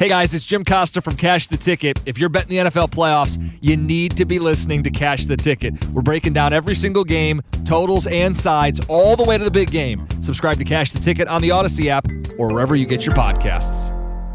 Hey guys, it's Jim Costa from Cash the Ticket. If you're betting the NFL playoffs, you need to be listening to Cash the Ticket. We're breaking down every single game, totals and sides, all the way to the big game. Subscribe to Cash the Ticket on the Odyssey app or wherever you get your podcasts.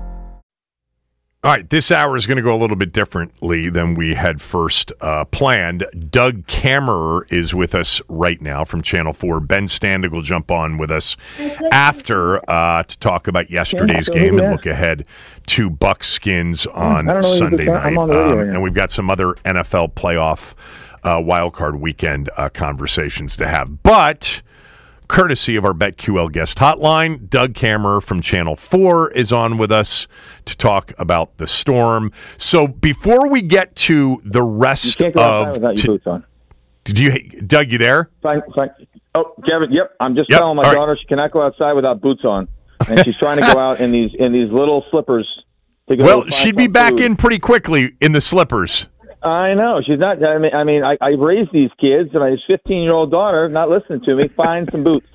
All right, this hour is going to go a little bit differently than we had first planned. Doug Kammerer is with us right now from Channel 4. Ben Standig will jump on with us after to talk about yesterday's game and look ahead to Buckskins on Sunday night. And we've got some other NFL playoff wildcard weekend conversations to have. But courtesy of our BetQL guest hotline, Doug Kammerer from Channel 4 is on with us to talk about the Storm. So before we get to the rest you can't go outside without your boots on. Doug, you there? Fine. Oh, Kevin, yep. I'm just telling my daughter she cannot go outside without boots on, and she's trying to go out in these little slippers. To go well, she'd be back in pretty quickly in the slippers. I know. She's not. I raised these kids, and my 15-year-old daughter not listening to me. Find some boots.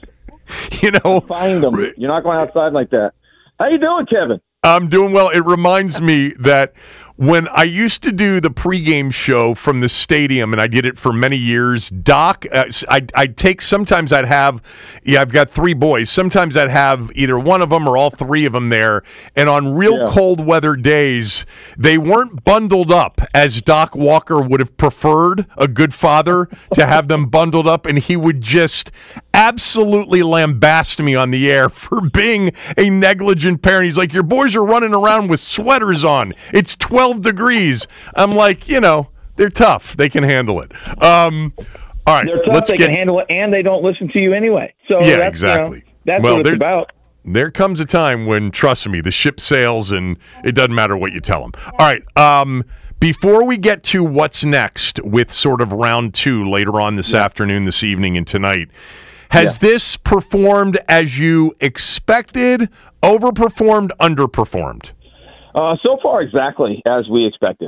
Find them. You're not going outside like that. How you doing, Kevin? I'm doing well. It reminds me that when I used to do the pregame show from the stadium, and I did it for many years, Doc, I'd take, sometimes I'd have, I've got three boys. Sometimes I'd have either one of them or all three of them there. And on real cold weather days, they weren't bundled up as Doc Walker would have preferred, a good father, to have them bundled up. And he would just absolutely lambast me on the air for being a negligent parent. He's like, your boys are running around with sweaters on. It's 12 degrees. I'm like, they're tough. They can handle it. All right, they're tough. They can handle it, and they don't listen to you anyway. So that's, exactly. That's what it's about. There comes a time when, trust me, the ship sails, and it doesn't matter what you tell them. All right. Before we get to what's next with sort of round two later on this afternoon, this evening, and tonight, has this performed as you expected, overperformed, underperformed? So far, exactly as we expected.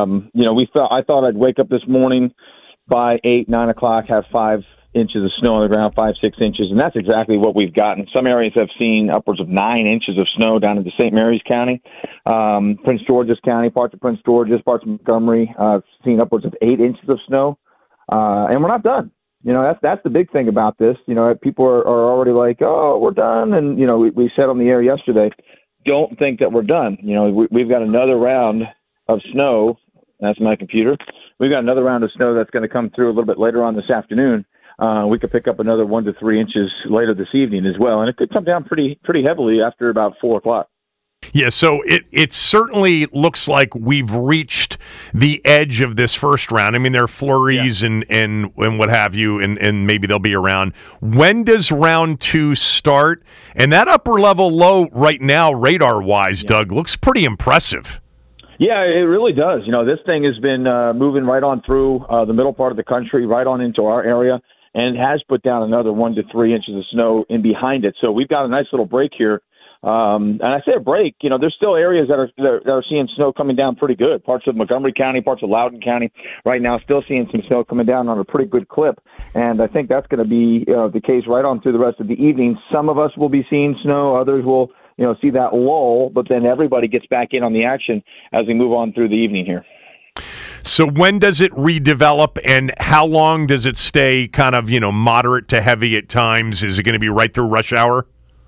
I thought I'd wake up this morning by 8, 9 o'clock, have 5 inches of snow on the ground, 5, 6 inches, and that's exactly what we've gotten. Some areas have seen upwards of 9 inches of snow down into St. Mary's County, Prince George's County, parts of Prince George's, parts of Montgomery, seen upwards of 8 inches of snow, and we're not done. That's the big thing about this. People are already like, oh, we're done, and we said on the air yesterday, don't think that we're done. We've got another round of snow. That's my computer. We've got another round of snow that's going to come through a little bit later on this afternoon. We could pick up another 1 to 3 inches later this evening as well, and it could come down pretty heavily after about 4 o'clock. Yeah, so it certainly looks like we've reached the edge of this first round. I mean, there are flurries and what have you, and maybe they'll be around. When does round two start? And that upper level low right now, radar-wise, Doug, looks pretty impressive. Yeah, it really does. This thing has been moving right on through the middle part of the country, right on into our area, and has put down another 1 to 3 inches of snow in behind it. So we've got a nice little break here. And I say a break, there's still areas that are seeing snow coming down pretty good. Parts of Montgomery County, parts of Loudoun County right now still seeing some snow coming down on a pretty good clip. And I think that's going to be the case right on through the rest of the evening. Some of us will be seeing snow. Others will, see that lull. But then everybody gets back in on the action as we move on through the evening here. So when does it redevelop, and how long does it stay kind of, moderate to heavy at times? Is it going to be right through rush hour?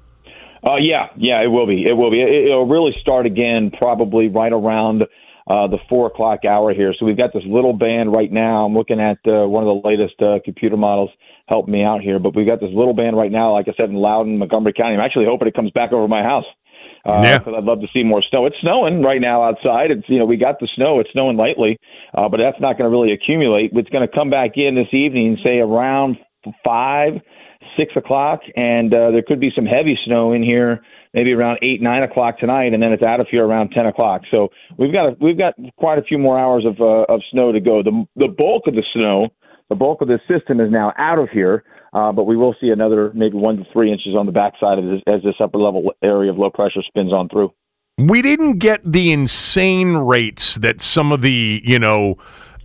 Yeah, it will be. It'll really start again probably right around the 4 o'clock hour here. So we've got this little band right now. I'm looking at one of the latest computer models helping me out here. But we've got this little band right now, like I said, in Loudoun, Montgomery County. I'm actually hoping it comes back over my house because I'd love to see more snow. It's snowing right now outside. It's we got the snow. It's snowing lightly, but that's not going to really accumulate. It's going to come back in this evening, say around 5, 6 o'clock, and there could be some heavy snow in here maybe around 8, 9 o'clock tonight, and then it's out of here around 10 o'clock. So we've got quite a few more hours of snow to go. The bulk of the snow, the bulk of this system is now out of here, but we will see another maybe 1 to 3 inches on the backside of this as this upper level area of low pressure spins on through. We didn't get the insane rates that some of the,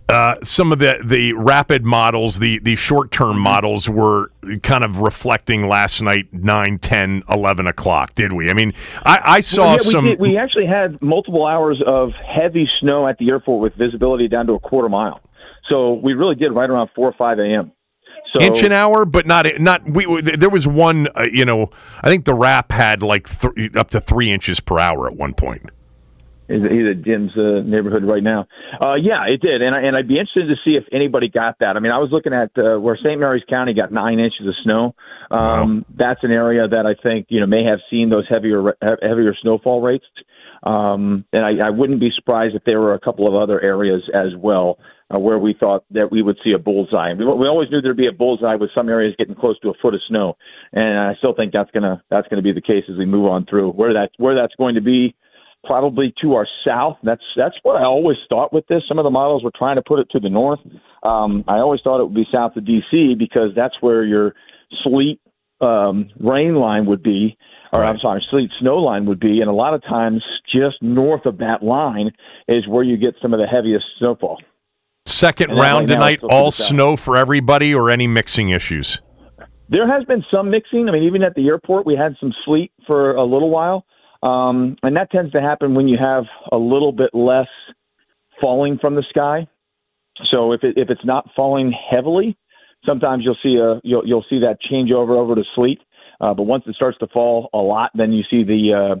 some of the rapid models, the short-term models were kind of reflecting last night, 9, 10, 11 o'clock, did we? I mean, I saw some... We actually had multiple hours of heavy snow at the airport with visibility down to a quarter mile. So we really did right around 4 or 5 a.m. So, inch an hour, but not. There was one, I think the Wrap had like up to 3 inches per hour at one point. He's at Jim's neighborhood right now. Yeah, it did, and I'd be interested to see if anybody got that. I mean, I was looking at where St. Mary's County got 9 inches of snow. Wow. That's an area that I think may have seen those heavier snowfall rates. And I wouldn't be surprised if there were a couple of other areas as well where we thought that we would see a bullseye. We always knew there'd be a bullseye with some areas getting close to a foot of snow, and I still think that's gonna be the case as we move on through. Where that's going to be. Probably to our south. That's what I always thought with this. Some of the models were trying to put it to the north. I always thought it would be south of D.C. because that's where your sleet rain line would be, or I'm sorry, sleet snow line would be. And a lot of times just north of that line is where you get some of the heaviest snowfall. Second round tonight, all snow for everybody or any mixing issues? There has been some mixing. I mean, even at the airport, we had some sleet for a little while. And that tends to happen when you have a little bit less falling from the sky. So if it's not falling heavily, sometimes you'll see that change over to sleet. But once it starts to fall a lot, then you see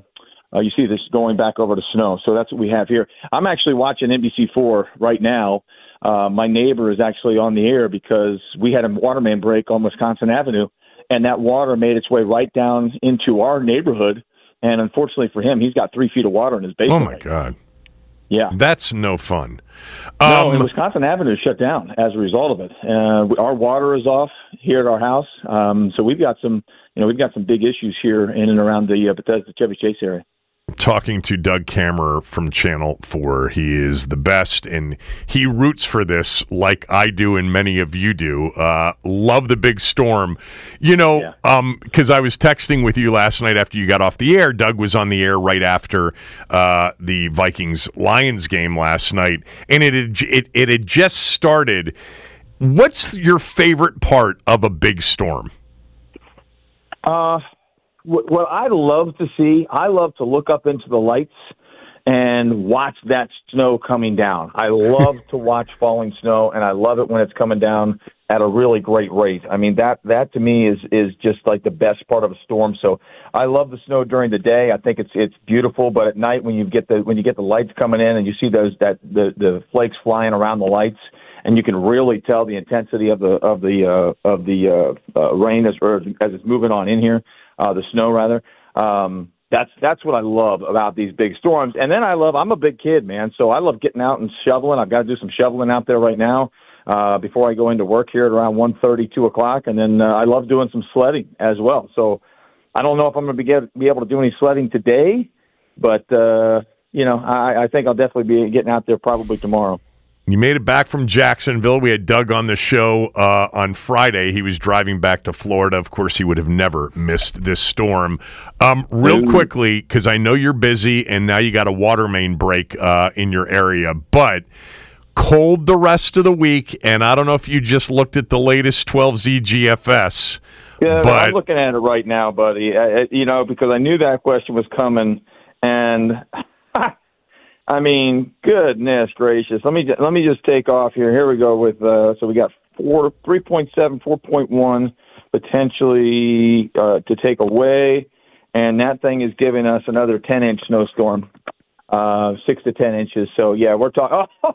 this going back over to snow. So that's what we have here. I'm actually watching NBC4 right now. My neighbor is actually on the air because we had a water main break on Wisconsin Avenue, and that water made its way right down into our neighborhood. And unfortunately for him, he's got 3 feet of water in his basement. Oh, my God. Yeah. That's no fun. No, and Wisconsin Avenue is shut down as a result of it. Our water is off here at our house. So we've got some big issues here in and around the Bethesda Chevy Chase area. Talking to Doug Kammerer from Channel 4. He is the best, and he roots for this like I do and many of you do. Love the big storm. Because I was texting with you last night after you got off the air. Doug was on the air right after the Vikings-Lions game last night, and it had just started. What's your favorite part of a big storm? What I love to see, I love to look up into the lights and watch that snow coming down. I love to watch falling snow, and I love it when it's coming down at a really great rate. I mean, that to me is just like the best part of a storm. So I love the snow during the day. I think it's beautiful, but at night when you get the lights coming in and you see the flakes flying around the lights, and you can really tell the intensity of the rain as it's moving on in here. The snow, rather. That's what I love about these big storms. And then I'm a big kid, man, so I love getting out and shoveling. I've got to do some shoveling out there right now before I go into work here at around 1:30, 2 o'clock. And then I love doing some sledding as well. So I don't know if I'm going to be able to do any sledding today, but, I think I'll definitely be getting out there probably tomorrow. You made it back from Jacksonville. We had Doug on the show on Friday. He was driving back to Florida. Of course, he would have never missed this storm. Real quickly, because I know you're busy, and now you got a water main break in your area, but cold the rest of the week, and I don't know if you just looked at the latest 12Z GFS. Yeah, but I'm looking at it right now, buddy, because I knew that question was coming, and I mean, goodness gracious. Let me just take off here. Here we go with so we got 3.7, 4.1 potentially to take away, and that thing is giving us another 10-inch snowstorm, 6 to 10 inches. So yeah, we're talking. Oh,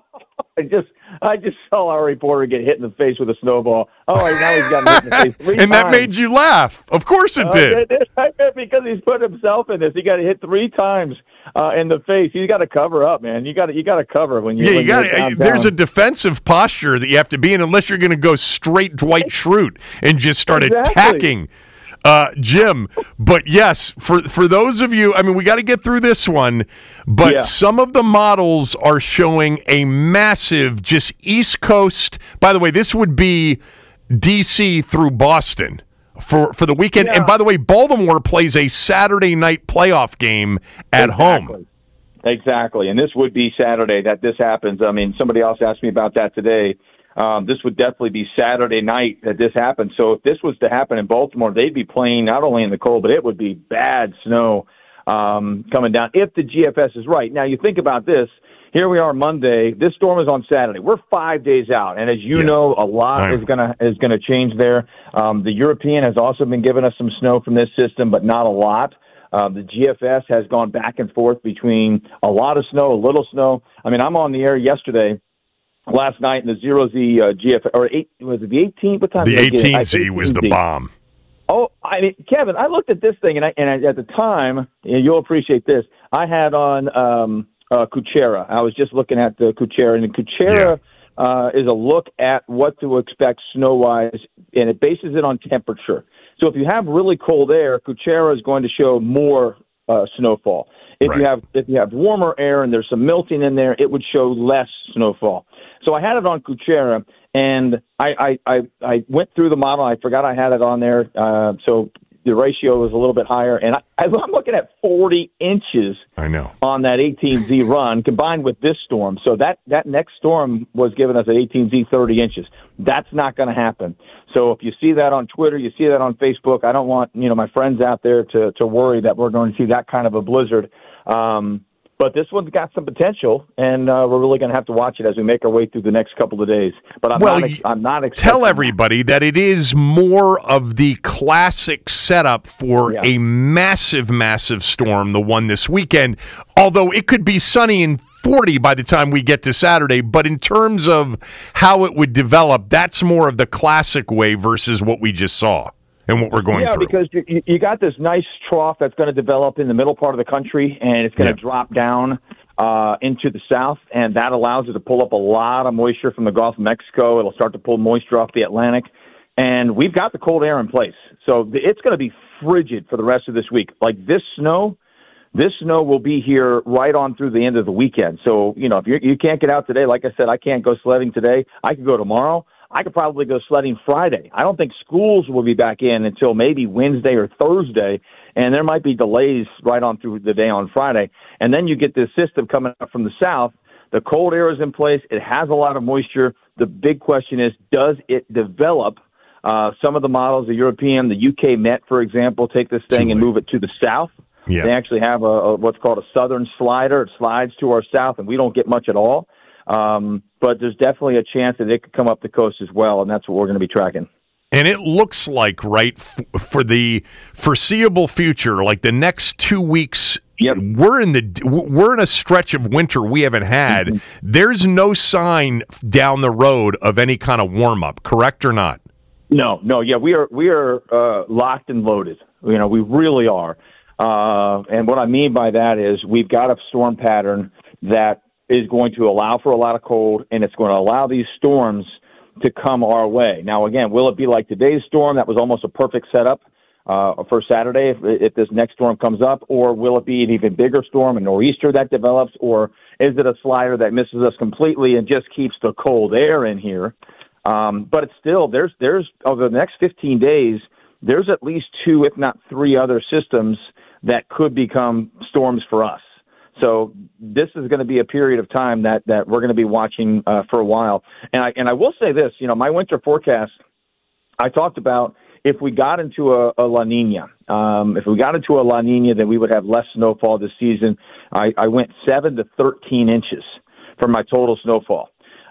I just saw our reporter get hit in the face with a snowball. Oh, now he's got hit in the face 3 times. And that made you laugh. Of course it did. Because he's put himself in this. He got hit 3 times in the face. You got to cover up, man. You got to cover when you. Yeah, you got. There's a defensive posture that you have to be in, unless you're going to go straight Dwight Schrute and just start attacking. Jim, but yes, for those of you, I mean, we got to get through this one, but some of the models are showing a massive, just East Coast. By the way, this would be D.C. through Boston for the weekend. Yeah. And by the way, Baltimore plays a Saturday night playoff game at home. Exactly, and this would be Saturday that this happens. I mean, somebody else asked me about that today. This would definitely be Saturday night that this happens. So if this was to happen in Baltimore, they'd be playing not only in the cold, but it would be bad snow coming down if the GFS is right. Now, you think about this. Here we are Monday. This storm is on Saturday. We're 5 days out, and as you know, a lot is gonna change there. The European has also been giving us some snow from this system, but not a lot. The GFS has gone back and forth between a lot of snow, a little snow. I mean, I'm on the air last night in the 0Z GFS, or was it the 18th? What time? The 18Z was the bomb. Oh, I mean, Kevin, I looked at this thing, and at the time, you'll appreciate this. I had on Kuchera. I was just looking at the Kuchera, and the Kuchera is a look at what to expect snow-wise, and it bases it on temperature. So if you have really cold air, Kuchera is going to show more snowfall. If you have warmer air and there's some melting in there, it would show less snowfall. So I had it on Kuchera, and I went through the model. I forgot I had it on there, so the ratio was a little bit higher, and I'm looking at 40 inches. I know on that 18Z run combined with this storm. So that next storm was giving us an 18Z 30 inches. That's not going to happen. So if you see that on Twitter, you see that on Facebook, I don't want my friends out there to worry that we're going to see that kind of a blizzard. But this one's got some potential, and we're really going to have to watch it as we make our way through the next couple of days. But I'm not expecting tell everybody that it is more of the classic setup for a massive, massive storm, the one this weekend, although it could be sunny and 40 by the time we get to Saturday. But in terms of how it would develop, that's more of the classic way versus what we just saw. And what we're going through. Yeah, because you got this nice trough that's going to develop in the middle part of the country, and it's going to drop down into the south, and that allows it to pull up a lot of moisture from the Gulf of Mexico. It'll start to pull moisture off the Atlantic, and we've got the cold air in place. So it's going to be frigid for the rest of this week. Like this snow will be here right on through the end of the weekend. So, if you can't get out today, like I said, I can't go sledding today. I could go tomorrow. I could probably go sledding Friday. I don't think schools will be back in until maybe Wednesday or Thursday, and there might be delays right on through the day on Friday. And then you get this system coming up from the south. The cold air is in place. It has a lot of moisture. The big question is, does it develop? Some of the models, the European, the UK Met, for example, take this thing and move it to the south. Yeah. They actually have what's called a southern slider. It slides to our south, and we don't get much at all. But there's definitely a chance that it could come up the coast as well, and that's what we're going to be tracking. And it looks like, for the foreseeable future, like the next 2 weeks, we're in a stretch of winter we haven't had. Mm-hmm. There's no sign down the road of any kind of warm up, correct or not? No, yeah, we are locked and loaded. We really are. And what I mean by that is we've got a storm pattern that is going to allow for a lot of cold, and it's going to allow these storms to come our way. Now, again, will it be like today's storm that was almost a perfect setup for Saturday if this next storm comes up, or will it be an even bigger storm, a nor'easter that develops, or is it a slider that misses us completely and just keeps the cold air in here? But it's still, there's over the next 15 days, there's at least 2, if not 3 other systems that could become storms for us. So this is going to be a period of time that we're going to be watching for a while. And I will say this, my winter forecast, I talked about if we got into a La Nina. If we got into a La Nina, then we would have less snowfall this season. I went 7 to 13 inches for my total snowfall.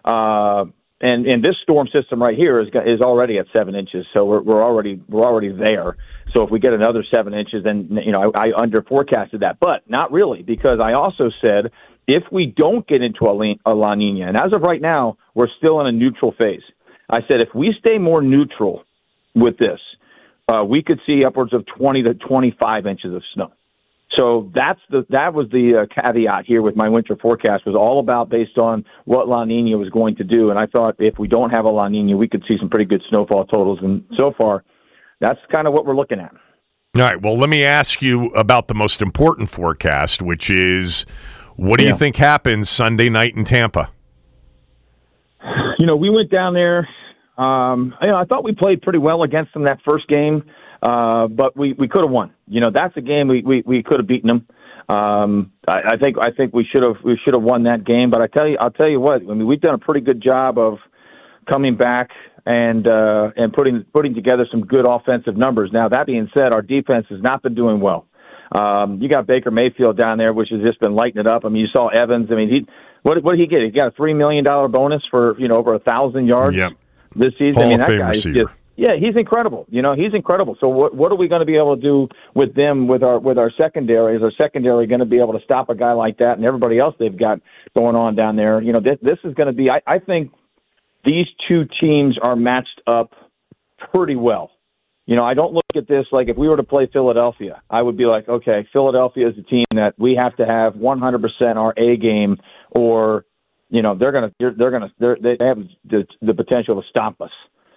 And this storm system right here is already at 7 inches, so we're already there. So if we get another 7 inches, then I under forecasted that, but not really, because I also said if we don't get into a La Nina, and as of right now we're still in a neutral phase. I said if we stay more neutral with this, we could see upwards of 20 to 25 inches of snow. So that was the caveat here with my winter forecast, was all about based on what La Nina was going to do. And I thought if we don't have a La Nina, we could see some pretty good snowfall totals. And so far, that's kind of what we're looking at. All right. Well, let me ask you about the most important forecast, which is what do you think happens Sunday night in Tampa? We went down there. I thought we played pretty well against them that first game. But we could have won. That's a game we could have beaten them. I think we should have won that game. But I'll tell you what. I mean, we've done a pretty good job of coming back and putting together some good offensive numbers. Now, that being said, our defense has not been doing well. You got Baker Mayfield down there, which has just been lighting it up. I mean, you saw Evans. I mean, what did he get? He got a $3 million bonus for over 1,000 yards this season. Hall I mean, of that Fame guy is receiver. just. Yeah, he's incredible. He's incredible. So what are we going to be able to do with them with our secondary? Is our secondary going to be able to stop a guy like that and everybody else they've got going on down there? This is going to be. I think these two teams are matched up pretty well. I don't look at this like if we were to play Philadelphia, I would be like, okay, Philadelphia is a team that we have to have 100% our A game, or they have the potential to stop us.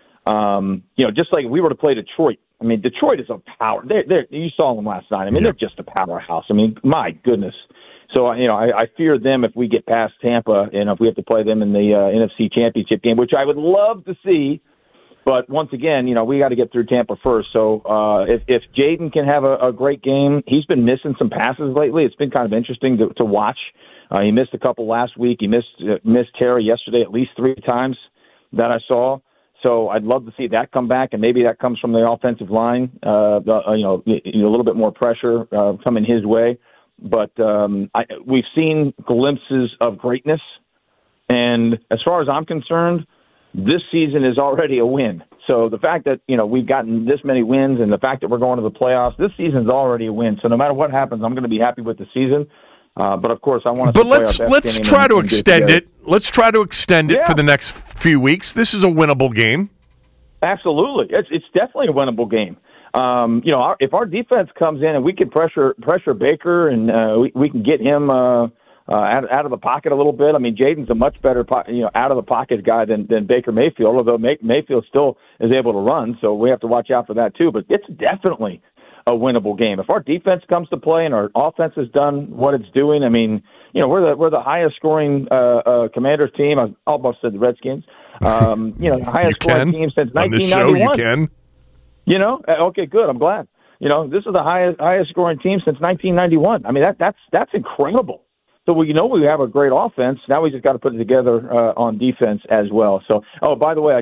Just like if we were to play Detroit. I mean, Detroit is a power. You saw them last night. I mean, they're just a powerhouse. I mean, my goodness. So, I fear them if we get past Tampa and if we have to play them in the NFC Championship game, which I would love to see. But once again, we got to get through Tampa first. So if Jaden can have a great game, he's been missing some passes lately. It's been kind of interesting to watch. He missed a couple last week. He missed Terry yesterday at least 3 times that I saw. So I'd love to see that come back, and maybe that comes from the offensive line. A little bit more pressure coming his way. But we've seen glimpses of greatness, and as far as I'm concerned, this season is already a win. So the fact that we've gotten this many wins, and the fact that we're going to the playoffs, this season's already a win. So no matter what happens, I'm going to be happy with the season. But of course, I want to. But let's try to extend it. Let's try to extend it for the next few weeks. This is a winnable game. Absolutely, it's definitely a winnable game. If our defense comes in and we can pressure Baker and we can get him out of the pocket a little bit. I mean, Jaden's a much better out of the pocket guy than Baker Mayfield. Although Mayfield still is able to run, so we have to watch out for that too. But it's definitely a winnable game. If our defense comes to play and our offense has done what it's doing, I mean, we're the highest scoring Commanders team. I almost said the Redskins. The highest scoring team since 1991. On this show, you can. Okay, good. I'm glad. This is the highest scoring team since 1991. I mean, that's incredible. So we have a great offense. Now we just got to put it together on defense as well. So, by the way,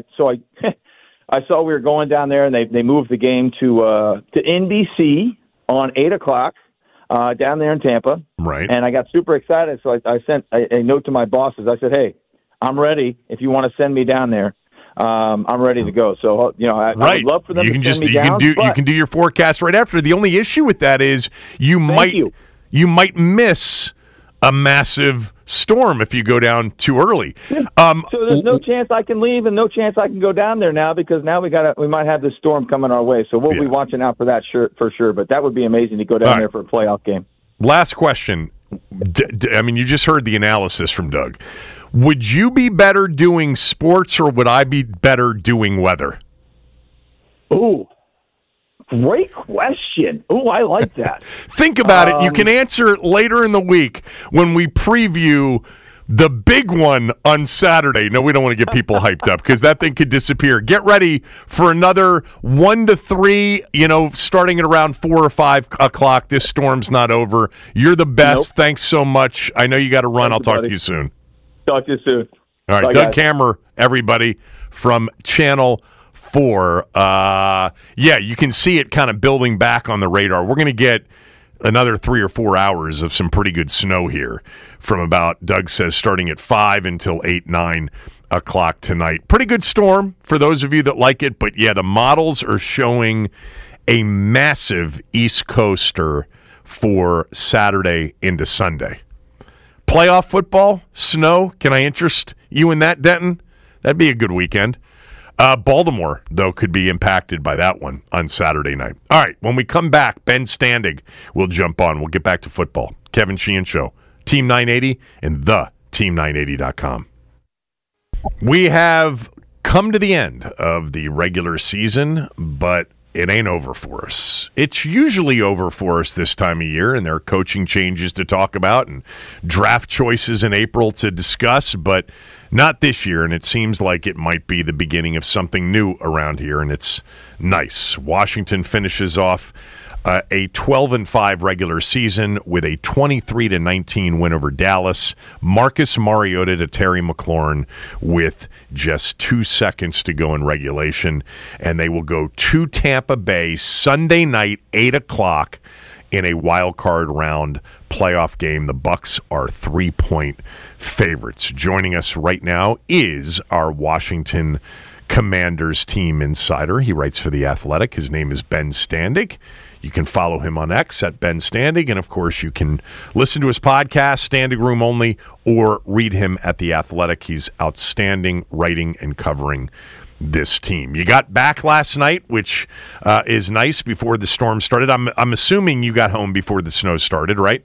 I saw we were going down there, and they moved the game to NBC on 8:00 down there in Tampa. Right. And I got super excited, so I sent a note to my bosses. I said, "Hey, I'm ready. If you want to send me down there, I'm ready to go." So I would love for them to send me down. You can do your forecast right after. The only issue with that is you might miss a massive storm if you go down too early. Yeah. So there's no chance I can leave and no chance I can go down there now, because now we might have this storm coming our way. So we'll be watching out for that for sure. But that would be amazing to go down there for a playoff game. Last question. I mean, you just heard the analysis from Doug. Would you be better doing sports, or would I be better doing weather? Ooh. Great question. Oh, I like that. Think about it. You can answer it later in the week when we preview the big one on Saturday. No, we don't want to get people hyped up because that thing could disappear. Get ready for another 1 to 3, starting at around 4 or 5 o'clock. This storm's not over. You're the best. Nope. Thanks so much. I know you got to run. I'll talk to you soon. Talk to you soon. All right. Bye, Doug Kammerer, everybody, from Channel 4. You can see it kind of building back on the radar. We're going to get another 3 or 4 hours of some pretty good snow here from about, Doug says, starting at 5 until 8, 9 o'clock tonight. Pretty good storm for those of you that like it, but the models are showing a massive East Coaster for Saturday into Sunday. Playoff football, snow, can I interest you in that, Denton? That'd be a good weekend. Baltimore, though, could be impacted by that one on Saturday night. All right, when we come back, Ben Standig will jump on. We'll get back to football. Kevin Sheehan Show, Team 980 and the Team980.com. We have come to the end of the regular season, but it ain't over for us. It's usually over for us this time of year, and there are coaching changes to talk about and draft choices in April to discuss, but not this year, and it seems like it might be the beginning of something new around here, and it's nice. Washington finishes off a 12-5 regular season with a 23-19 win over Dallas. Marcus Mariota to Terry McLaurin with just 2 seconds to go in regulation, and they will go to Tampa Bay Sunday night, 8 o'clock, in a wild card round playoff game. The Bucs are 3-point favorites. Joining us right now is our Washington Commanders team insider. He writes for The Athletic. His name is Ben Standig. You can follow him on X at Ben Standig, and of course you can listen to his podcast, Standig Room Only, or read him at The Athletic. He's outstanding writing and covering this team. You got back last night, which is nice, before the storm started. I'm assuming you got home before the snow started, right?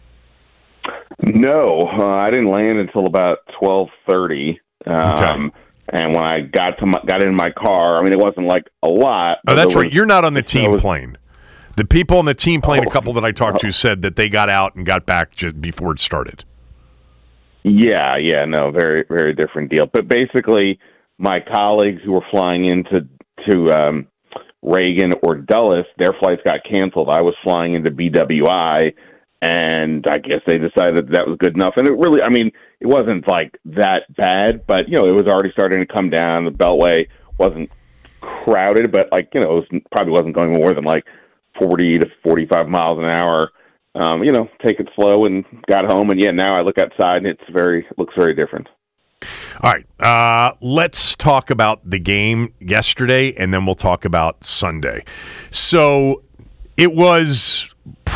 No, I didn't land until about 12:30. Okay. And when I got in my car, I mean, it wasn't like a lot. Oh, that's right. You're not on the team plane. The people on the team plane, a couple that I talked to, said that they got out and got back just before it started. Yeah, no, very, very different deal. But basically, my colleagues who were flying into Reagan or Dulles, their flights got canceled. I was flying into BWI, and I guess they decided that was good enough. And it really, I mean, it wasn't like that bad, but, it was already starting to come down. The Beltway wasn't crowded, but, it probably wasn't going more than 40 to 45 miles an hour. Take it slow, and got home. And now I look outside and it looks very different. All right, let's talk about the game yesterday, and then we'll talk about Sunday. So it was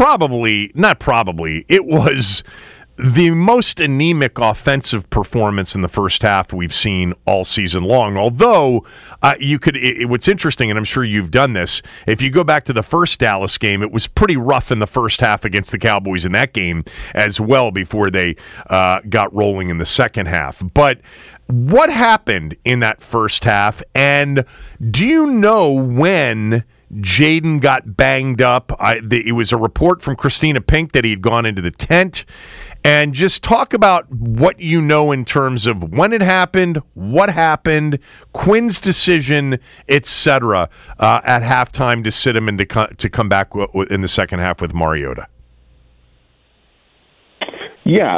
it was the most anemic offensive performance in the first half we've seen all season long. Although what's interesting, and I'm sure you've done this, if you go back to the first Dallas game, it was pretty rough in the first half against the Cowboys in that game as well, before they got rolling in the second half. But what happened in that first half, and do you know when Jaden got banged up? It was a report from Christina Pink that he had gone into the tent. And just talk about what you know in terms of when it happened, what happened, Quinn's decision, etc., at halftime to sit him and to come back in the second half with Mariota. Yeah,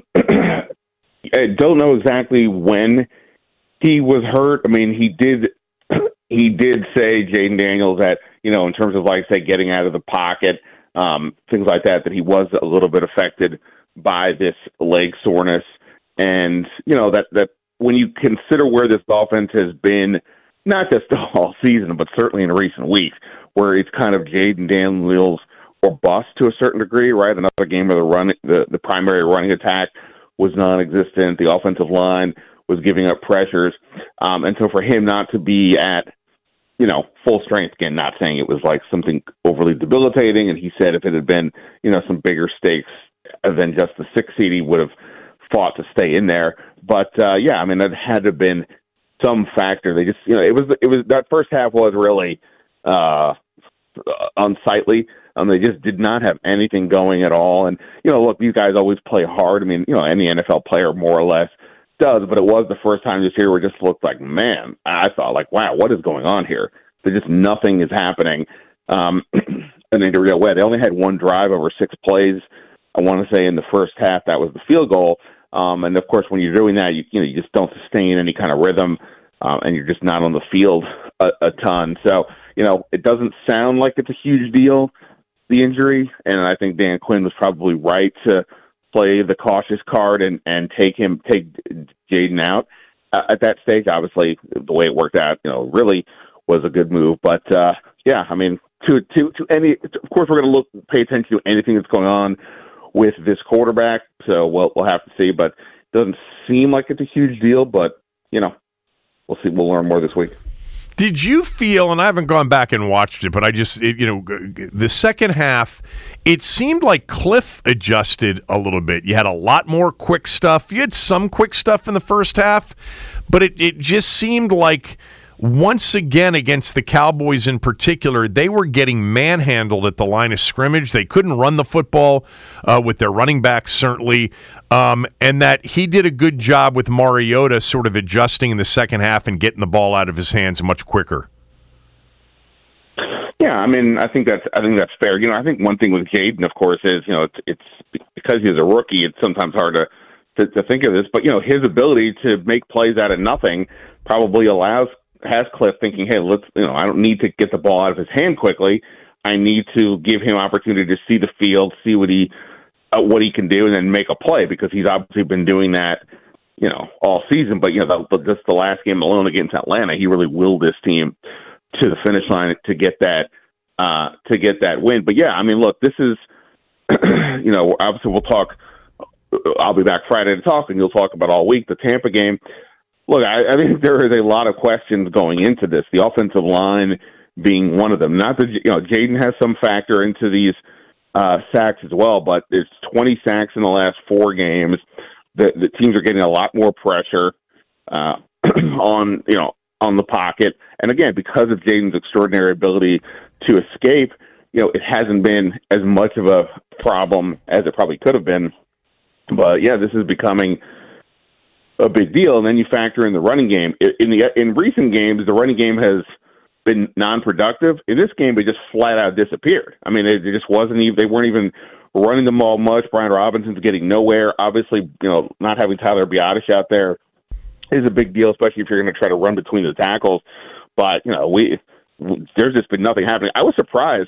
I don't know exactly when he was hurt. I mean, he did say, Jaden Daniels, that, in terms of, say, getting out of the pocket, things like that he was a little bit affected by this leg soreness. And, that when you consider where this offense has been, not just all season, but certainly in recent weeks, where it's kind of Jaden Daniels or bust to a certain degree, right? Another game where the primary running attack was non-existent. The offensive line was giving up pressures. And so for him not to be at, full strength, again, not saying it was something overly debilitating, and he said if it had been, some bigger stakes than just the 6 seed, he would have fought to stay in there. But I mean, that had to have been some factor. They just, it was that first half was really unsightly. They just did not have anything going at all. And look, these guys always play hard. I mean, any NFL player more or less does, but it was the first time this year where it just looked like, man, I thought wow, what is going on here? There's just nothing is happening. And then to real way, they only had one drive over 6 plays. I want to say in the first half, that was the field goal. And of course, when you're doing that, you just don't sustain any kind of rhythm, and you're just not on the field a ton. So, it doesn't sound like it's a huge deal, the injury. And I think Dan Quinn was probably right to play the cautious card and take Jaden out at that stage. Obviously, the way it worked out, really was a good move. But I mean, to any, of course, we're going to pay attention to anything that's going on with this quarterback. So we'll have to see. But it doesn't seem like it's a huge deal. But we'll see. We'll learn more this week. Did you feel, and I haven't gone back and watched it, but the second half, it seemed like Cliff adjusted a little bit. You had a lot more quick stuff. You had some quick stuff in the first half, but it just seemed like once again against the Cowboys in particular, they were getting manhandled at the line of scrimmage. They couldn't run the football with their running backs, certainly, and that he did a good job with Mariota sort of adjusting in the second half and getting the ball out of his hands much quicker. Yeah, I mean, I think that's fair. You know, I think one thing with Jaden, of course, is it's because he's a rookie. It's sometimes hard to think of this, but his ability to make plays out of nothing probably has Cliff thinking, hey, I don't need to get the ball out of his hand quickly. I need to give him opportunity to see the field, see what he can do, and then make a play, because he's obviously been doing that, all season. But just the last game alone against Atlanta, he really willed this team to the finish line to get that win. But yeah, I mean, look, this is, obviously we'll talk. I'll be back Friday to talk, and you'll talk about all week the Tampa game. Look, I think there is a lot of questions going into this. The offensive line being one of them. Not that Jaden has some factor into these sacks as well, but there's 20 sacks in the last 4 games. The teams are getting a lot more pressure on the pocket, and again, because of Jaden's extraordinary ability to escape, it hasn't been as much of a problem as it probably could have been. But yeah, this is becoming a big deal. And then you factor in the running game. In recent games, the running game has been non-productive. In this game, it just flat out disappeared. I mean, it just wasn't even. They weren't even running the ball much. Brian Robinson's getting nowhere. Obviously, not having Tyler Biadasz out there is a big deal, especially if you're going to try to run between the tackles. But there's just been nothing happening. I was surprised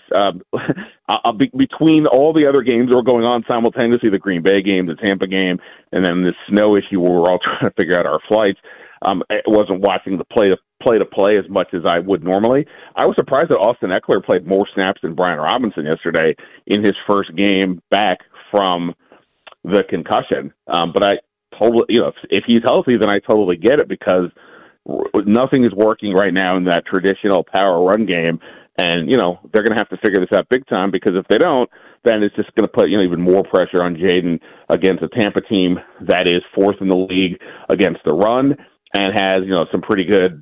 between all the other games that were going on simultaneously, the Green Bay game, the Tampa game, and then this snow issue where we're all trying to figure out our flights. I wasn't watching the play-to-play as much as I would normally. I was surprised that Austin Ekeler played more snaps than Brian Robinson yesterday in his first game back from the concussion. But I totally, if he's healthy, then I totally get it, because nothing is working right now in that traditional power run game. And, they're going to have to figure this out big time, because if they don't, then it's just going to put, even more pressure on Jaden against a Tampa team that is 4th in the league against the run and has, some pretty good,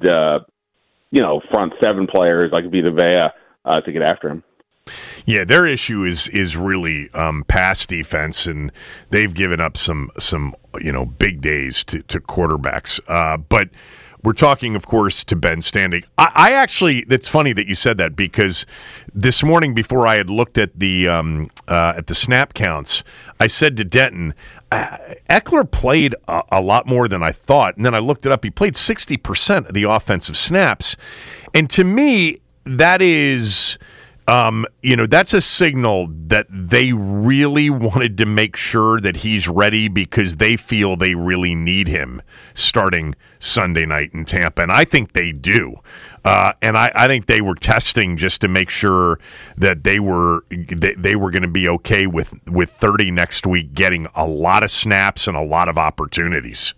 front 7 players like Vita Vea to get after him. Yeah, their issue is really pass defense, and they've given up some big days to quarterbacks. But we're talking, of course, to Ben Standing. I actually, it's funny that you said that, because this morning, before I had looked at the snap counts, I said to Denton, Ekeler played a lot more than I thought, and then I looked it up. He played 60% of the offensive snaps, and to me, that is, that's a signal that they really wanted to make sure that he's ready, because they feel they really need him starting Sunday night in Tampa, and I think they do. And I think they were testing just to make sure that they were going to be okay with 30 next week, getting a lot of snaps and a lot of opportunities.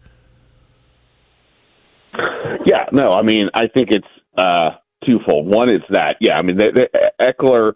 Yeah, no, I mean, I think it's twofold. One is that, yeah, I mean, Ekeler,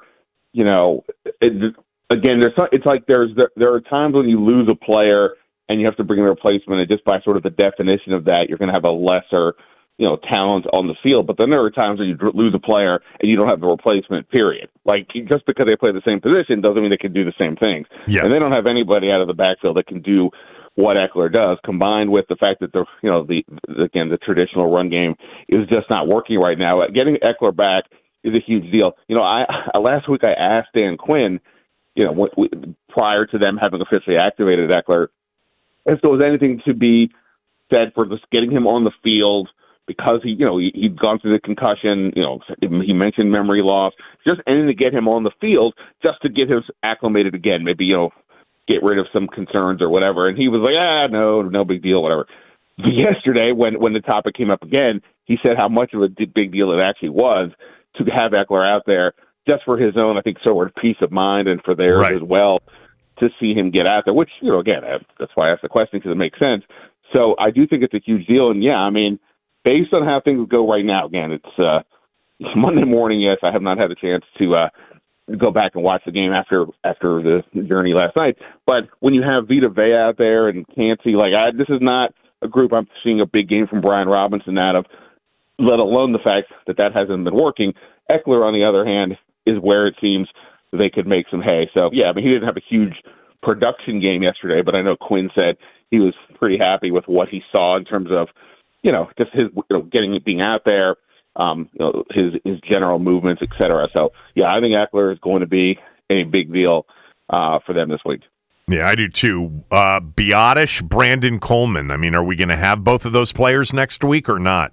again, it's like there are times when you lose a player and you have to bring in a replacement, and just by sort of the definition of that, you're going to have a lesser, talent on the field. But then there are times when you lose a player and you don't have the replacement, period. Like, just because they play the same position doesn't mean they can do the same things. Yeah. And they don't have anybody out of the backfield that can do what Ekeler does, combined with the fact that the traditional run game is just not working right now. Getting Ekeler back is a huge deal. Last week I asked Dan Quinn, prior to them having officially activated Ekeler, if there was anything to be said for just getting him on the field, because he'd gone through the concussion. He mentioned memory loss, just anything to get him on the field, just to get him acclimated again. Maybe get rid of some concerns or whatever. And he was like, no big deal, whatever. But yesterday, when the topic came up again, he said how much of a big deal it actually was to have Ekeler out there, just for his own, I think, sort of peace of mind, and for theirs as well, to see him get out there, which, again, that's why I asked the question, because it makes sense. So I do think it's a huge deal. And yeah, I mean, based on how things go right now, again, it's Monday morning. Yes, I have not had a chance to go back and watch the game after the journey last night. But when you have Vita Vea out there and Cansey, this is not a group I'm seeing a big game from Brian Robinson out of, let alone the fact that hasn't been working. Ekeler, on the other hand, is where it seems they could make some hay. So, yeah, I mean, he didn't have a huge production game yesterday, but I know Quinn said he was pretty happy with what he saw in terms of, just his, being out there his general movements, et cetera. So, yeah, I think Eckler is going to be a big deal for them this week. Yeah, I do too. Biotish, Brandon Coleman. I mean, are we going to have both of those players next week or not?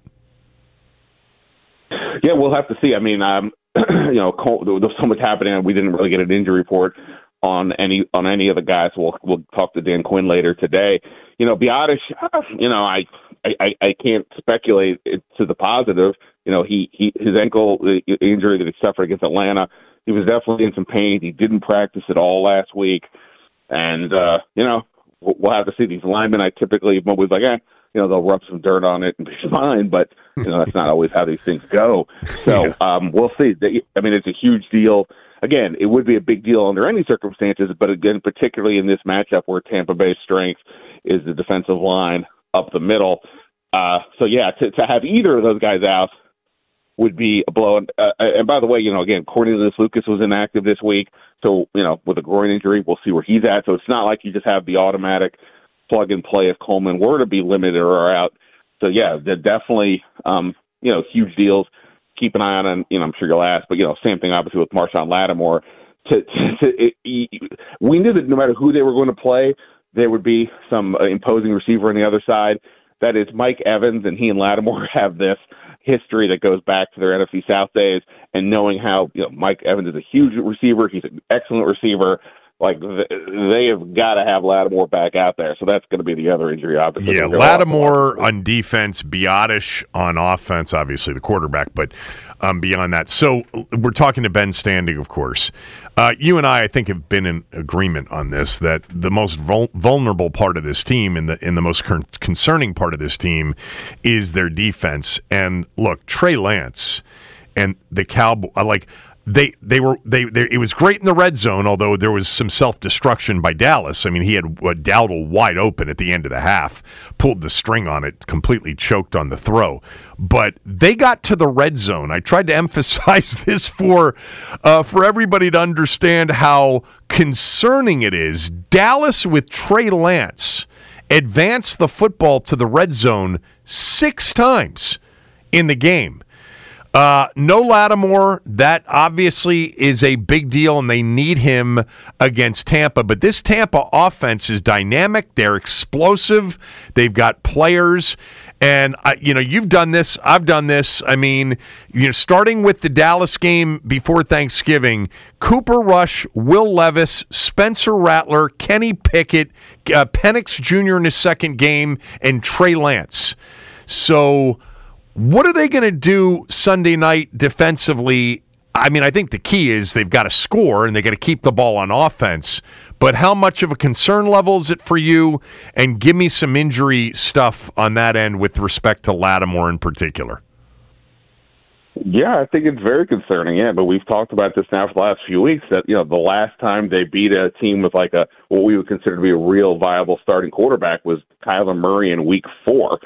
Yeah, we'll have to see. I mean, there's so much happening, and we didn't really get an injury report on any of the guys. We'll talk to Dan Quinn later today. Biotish, I can't speculate to the positive. His ankle injury that he suffered against Atlanta, he was definitely in some pain. He didn't practice at all last week, and we'll have to see. These linemen, I typically am always like, they'll rub some dirt on it and be fine, but that's not always how these things go. So we'll see. I mean, it's a huge deal. Again, it would be a big deal under any circumstances, but again, particularly in this matchup where Tampa Bay's strength is the defensive line up the middle. To have either of those guys out would be a blow. And by the way, again, Cornelius Lucas was inactive this week, so with a groin injury, we'll see where he's at. So it's not like you just have the automatic plug and play if Coleman were to be limited or out. So yeah, they're definitely huge deals. Keep an eye on, I'm sure you'll ask, but same thing obviously with Marshawn Lattimore. We knew that no matter who they were going to play, there would be some imposing receiver on the other side. That is Mike Evans, and he and Lattimore have this history that goes back to their NFC South days, and knowing how Mike Evans is a huge receiver, he's an excellent receiver. Like, they have got to have Lattimore back out there, so that's going to be the other injury, obviously. Yeah, Lattimore on defense, Biotish on offense, obviously the quarterback, but beyond that. So we're talking to Ben Standing, of course. You and I think, have been in agreement on this, that the most vulnerable part of this team and the most concerning part of this team is their defense. And look, Trey Lance and the Cowboys, it was great in the red zone, although there was some self-destruction by Dallas. I mean, he had Dowdle wide open at the end of the half, pulled the string on it, completely choked on the throw. But they got to the red zone. I tried to emphasize this for everybody to understand how concerning it is. Dallas with Trey Lance advanced the football to the red zone 6 times in the game. No Lattimore, that obviously is a big deal, and they need him against Tampa. But this Tampa offense is dynamic. They're explosive. They've got players. And, you've done this. I've done this. I mean, starting with the Dallas game before Thanksgiving, Cooper Rush, Will Levis, Spencer Rattler, Kenny Pickett, Penix Jr. in his second game, and Trey Lance. So what are they going to do Sunday night defensively? I mean, I think the key is they've got to score and they got to keep the ball on offense. But how much of a concern level is it for you? And give me some injury stuff on that end with respect to Lattimore in particular. Yeah, I think it's very concerning. Yeah, but we've talked about this now for the last few weeks that, the last time they beat a team with what we would consider to be a real viable starting quarterback was Kyler Murray in week 4.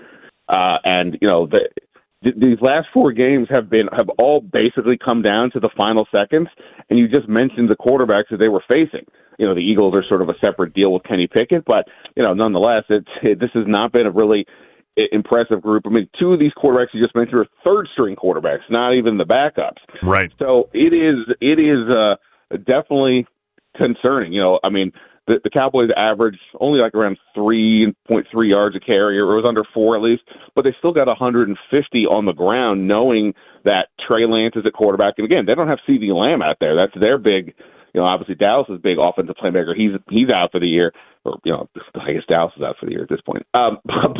These last 4 games have all basically come down to the final seconds, and you just mentioned the quarterbacks that they were facing. The Eagles are sort of a separate deal with Kenny Pickett, but nonetheless, this has not been a really impressive group. I mean, 2 of these quarterbacks you just mentioned are third-string quarterbacks, not even the backups. Right. So it is definitely concerning. I mean, the Cowboys averaged only around 3.3 yards a carry, or it was under 4 at least, but they still got 150 on the ground, knowing that Trey Lance is at quarterback. And again, they don't have CeeDee Lamb out there. That's their big, obviously Dallas' big offensive playmaker. He's out for the year, or I guess Dallas is out for the year at this point. I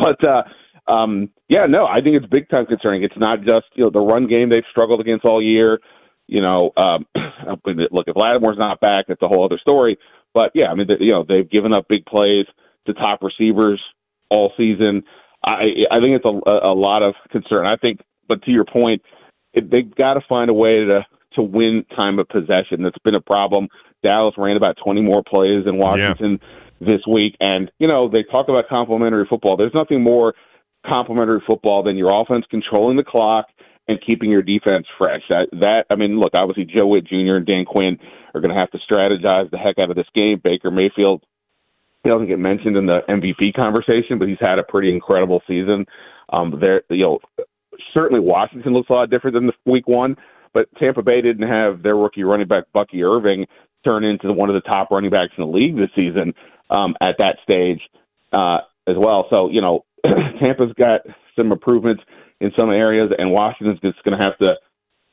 think it's big time concerning. It's not just the run game they've struggled against all year. Look, if Lattimore's not back, that's a whole other story. But yeah, I mean, they've given up big plays to top receivers all season. I think it's a lot of concern. I think, but to your point, they've got to find a way to win time of possession. That's been a problem. Dallas ran about 20 more plays than Washington this week, and they talk about complementary football. There's nothing more complementary football than your offense controlling the clock and keeping your defense fresh. Look, obviously Joe Witt Jr. and Dan Quinn are going to have to strategize the heck out of this game. Baker Mayfield, he doesn't get mentioned in the MVP conversation, but he's had a pretty incredible season. certainly Washington looks a lot different than the week one, but Tampa Bay didn't have their rookie running back, Bucky Irving, turn into one of the top running backs in the league this season at that stage as well. So, Tampa's got some improvements in some areas, and Washington's just going to have to,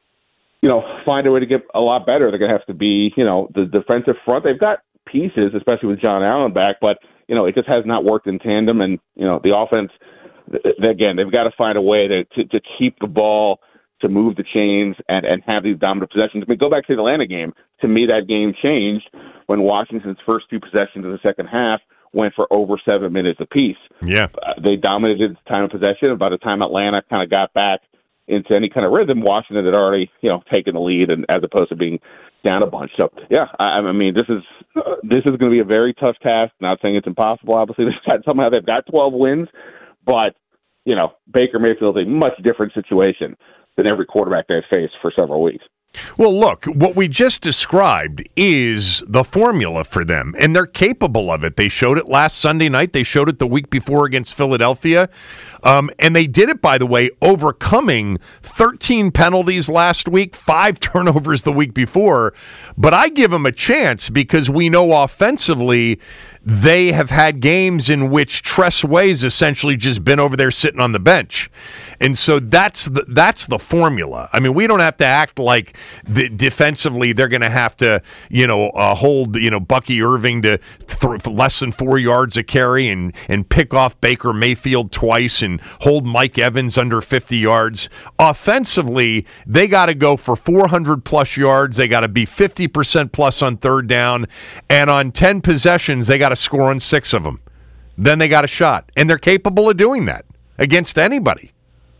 find a way to get a lot better. They're going to have to be, the defensive front. They've got pieces, especially with John Allen back, but, it just has not worked in tandem. And, the offense, again, they've got to find a way to keep the ball, to move the chains and have these dominant possessions. I mean, go back to the Atlanta game. To me, that game changed when Washington's first two possessions of the second half went for over 7 minutes apiece. Yeah. They dominated time of possession. By the time Atlanta kind of got back into any kind of rhythm, Washington had already, taken the lead, and as opposed to being down a bunch. So, yeah, I mean, this is going to be a very tough task. Not saying it's impossible. Obviously, somehow they've got 12 wins, but Baker Mayfield's a much different situation than every quarterback they've faced for several weeks. Well, look, what we just described is the formula for them, and they're capable of it. They showed it last Sunday night. They showed it the week before against Philadelphia. And they did it, by the way, overcoming 13 penalties last week, 5 turnovers the week before. But I give them a chance because we know offensively they have had games in which Tress Way's essentially just been over there sitting on the bench. And so that's the formula. I mean, we don't have to act like defensively they're going to have to, hold, Bucky Irving to less than 4 yards a carry and pick off Baker Mayfield twice and hold Mike Evans under 50 yards. Offensively, they got to go for 400-plus yards. They got to be 50% plus on third down. And on 10 possessions, they got to score on 6 of them. Then they got a shot. And they're capable of doing that against anybody.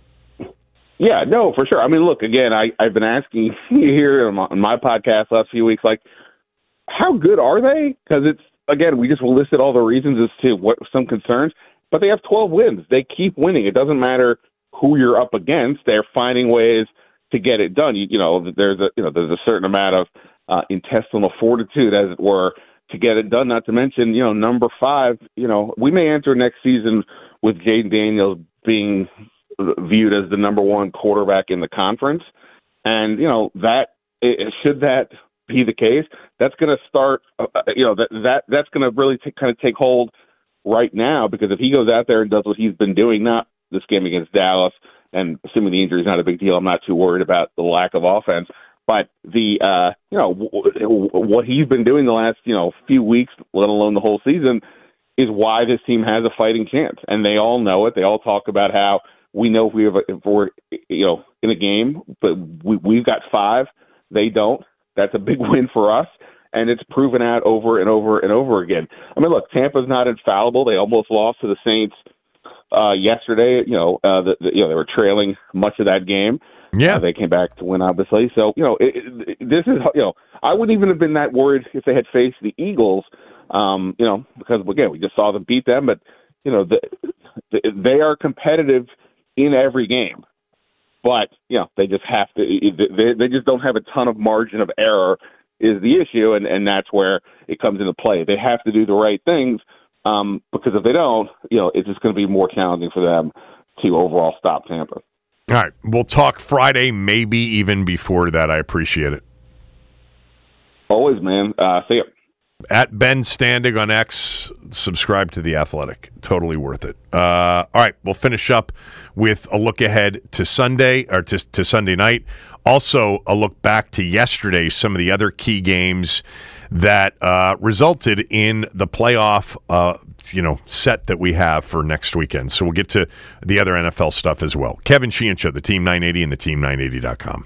Yeah, no, for sure. I mean, look, again, I've been asking you here on my podcast last few weeks, like, how good are they? Because it's, again, we just listed all the reasons as to what some concerns, but they have 12 wins. They keep winning. It doesn't matter who you're up against. They're finding ways to get it done. There's a certain amount of intestinal fortitude, as it were, to get it done. Not to mention, number 5, we may enter next season with Jaden Daniels being viewed as the number 1 quarterback in the conference. And, should that be the case, that's going to start, that's going to really kind of take hold right now, because if he goes out there and does what he's been doing, not this game against Dallas, and assuming the injury is not a big deal, I'm not too worried about the lack of offense. But the, what he's been doing the last, few weeks, let alone the whole season, is why this team has a fighting chance. And they all know it. They all talk about how we know if we're in a game, but we've got 5. They don't. That's a big win for us, and it's proven out over and over and over again. I mean, look, Tampa's not infallible. They almost lost to the Saints yesterday. They were trailing much of that game. Yeah, they came back to win, obviously. So this is I wouldn't even have been that worried if they had faced the Eagles. Because again, we just saw them beat them, but they are competitive in every game, but they just have to. They just don't have a ton of margin of error is the issue, and that's where it comes into play. They have to do the right things, because if they don't, it's just going to be more challenging for them to overall stop Tampa. All right, we'll talk Friday, maybe even before that. I appreciate it. Always, man. See ya. At Ben Standig on X, subscribe to The Athletic. Totally worth it. All right, we'll finish up with a look ahead to Sunday, or to Sunday night. Also, a look back to yesterday, some of the other key games that resulted in the playoff set that we have for next weekend. So we'll get to the other NFL stuff as well. Kevin Sheehan Show, the Team 980 and the Team980.com.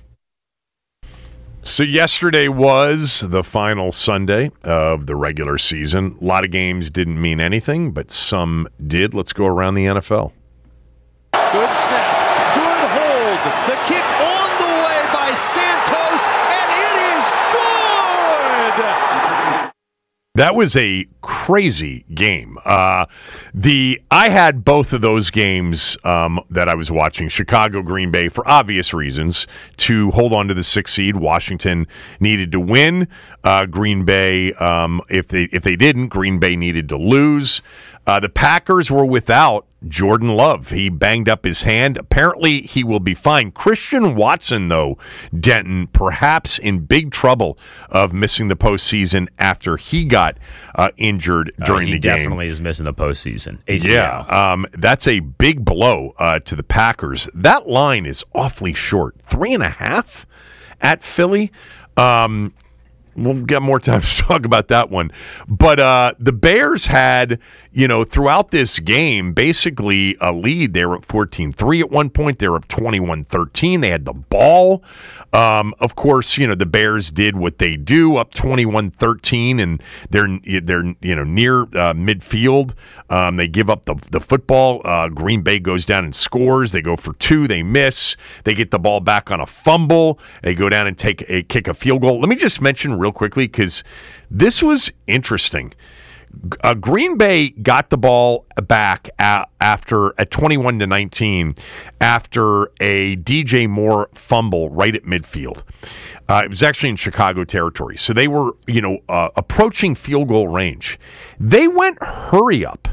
So yesterday was the final Sunday of the regular season. A lot of games didn't mean anything, but some did. Let's go around the NFL. Good snap. Good hold. The kick on the way by Santos, and it is good! That was a crazy game. I had both of those games that I was watching, Chicago, Green Bay, for obvious reasons, to hold on to the 6th seed. Washington needed to win. Green Bay, if they didn't, Green Bay needed to lose. The Packers were without Jordan Love. He banged up his hand. Apparently, he will be fine. Christian Watson, though, Denton, perhaps in big trouble of missing the postseason after he got injured during the game. He definitely is missing the postseason. ACL. Yeah, that's a big blow to the Packers. That line is awfully short. 3.5 at Philly. We'll get more time to talk about that one. But the Bears had, throughout this game, basically a lead. They were up 14-3 at one point. They were up 21-13. They had the ball. Of course, the Bears did what they do, up 21-13, and they're near midfield. They give up the football. Green Bay goes down and scores. They go for 2. They miss. They get the ball back on a fumble. They go down and kick a field goal. Let me just mention real quickly, because this was interesting. Green Bay got the ball back at 21-19 after a DJ Moore fumble right at midfield. It was actually in Chicago territory. So they were, approaching field goal range. They went hurry up.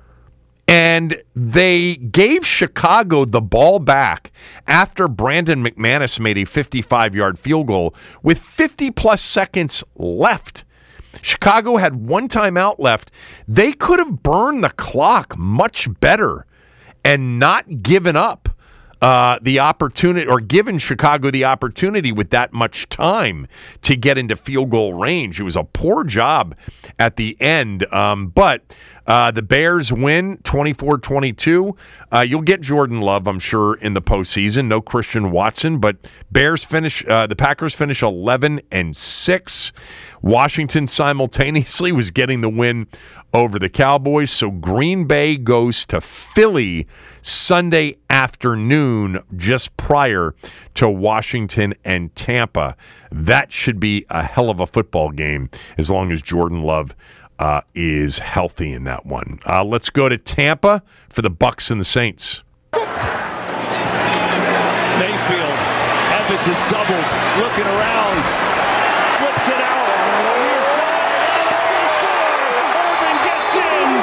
And they gave Chicago the ball back after Brandon McManus made a 55-yard field goal with 50-plus seconds left. Chicago had one timeout left. They could have burned the clock much better and not given up the opportunity, or given Chicago the opportunity with that much time to get into field goal range. It was a poor job at the end, but the Bears win 24-22. You'll get Jordan Love, I'm sure, in the postseason. No Christian Watson, but the Packers finish 11-6. Washington simultaneously was getting the win over the Cowboys. So Green Bay goes to Philly Sunday afternoon, just prior to Washington and Tampa. That should be a hell of a football game as long as Jordan Love is healthy in that one. Let's go to Tampa for the Bucs and the Saints. Mayfield. Evans is doubled. Looking around. Flips it out. Irvin gets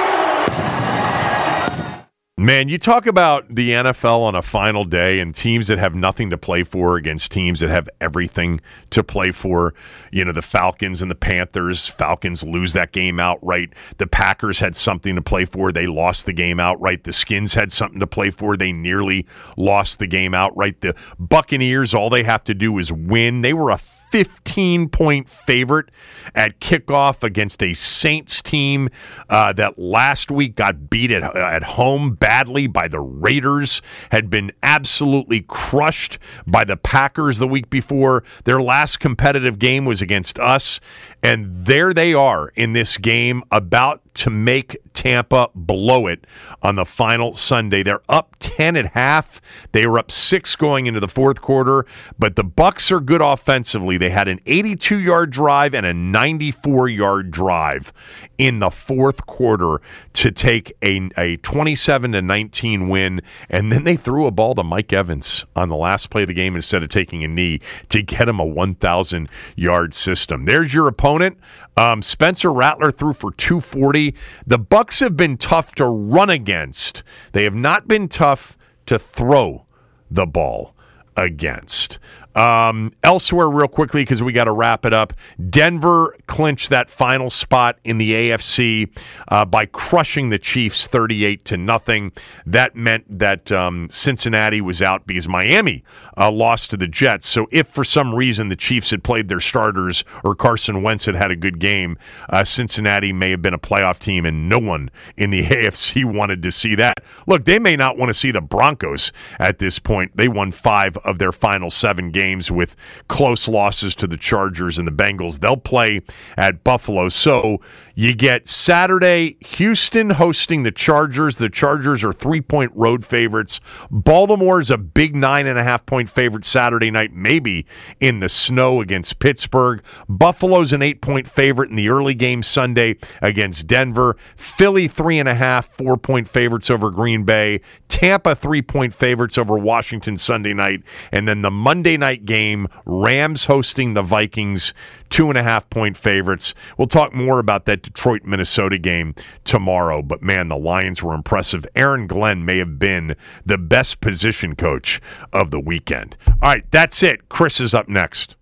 in. Man, you talk about the NFL on a final day and teams that have nothing to play for against teams that have everything to play for. The Falcons and the Panthers. Falcons lose that game outright. The Packers had something to play for. They lost the game outright. The Skins had something to play for. They nearly lost the game outright. The Buccaneers, all they have to do is win. They were a 15-point favorite at kickoff against a Saints team that last week got beat at home badly by the Raiders, had been absolutely crushed by the Packers the week before. Their last competitive game was against us, and there they are in this game, about to make Tampa blow it on the final Sunday. They're up 10 at half. They were up 6 going into the fourth quarter, but the Bucs are good offensively. They had an 82-yard drive and a 94-yard drive in the fourth quarter to take a 27-19 win, and then they threw a ball to Mike Evans on the last play of the game instead of taking a knee to get him a 1,000-yard system. There's your opponent. Spencer Rattler threw for 240. The Bucs have been tough to run against. They have not been tough to throw the ball against. Elsewhere, real quickly, because we got to wrap it up, Denver clinched that final spot in the AFC by crushing the Chiefs 38-0. That meant that Cincinnati was out because Miami lost to the Jets. So if for some reason the Chiefs had played their starters or Carson Wentz had a good game, Cincinnati may have been a playoff team, and no one in the AFC wanted to see that. Look, they may not want to see the Broncos at this point. They won 5 of their final 7 games with close losses to the Chargers and the Bengals. They'll play at Buffalo. So you get Saturday, Houston hosting the Chargers. The Chargers are 3-point road favorites. Baltimore's a big 9.5-point favorite Saturday night, maybe in the snow against Pittsburgh. Buffalo's an 8-point favorite in the early game Sunday against Denver. Philly 3.5, 4-point favorites over Green Bay. Tampa 3-point favorites over Washington Sunday night. And then the Monday night game, Rams hosting the Vikings, 2.5-point favorites. We'll talk more about that Detroit-Minnesota game tomorrow. But, man, the Lions were impressive. Aaron Glenn may have been the best position coach of the weekend. All right, that's it. Chris is up next.